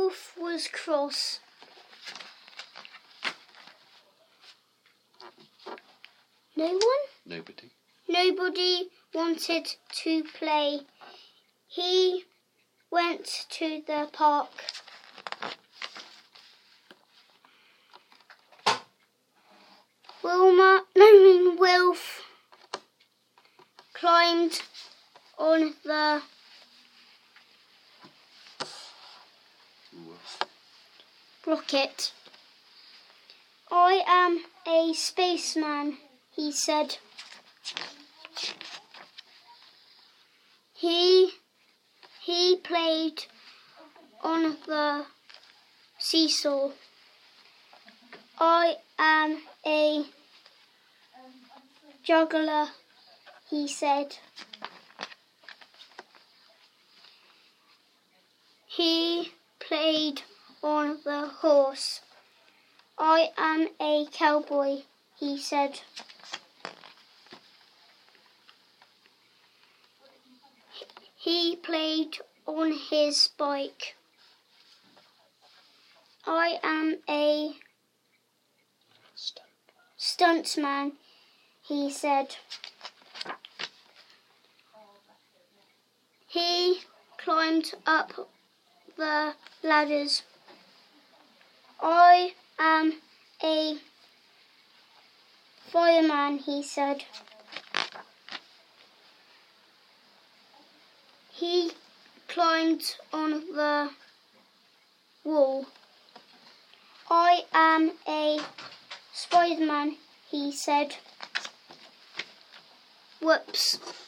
wolf was cross. No one? Nobody. Nobody wanted to play. He went to the park. Wilf climbed on the rocket. I am a spaceman, he said. He played on the seesaw. I am a juggler, he said. He played on the horse. I am a cowboy, he said. He played on his bike. I am a stuntman, he said. He climbed up the ladders. I am a fireman, he said. He climbed on the wall. I am a Spider-Man, he said. Whoops.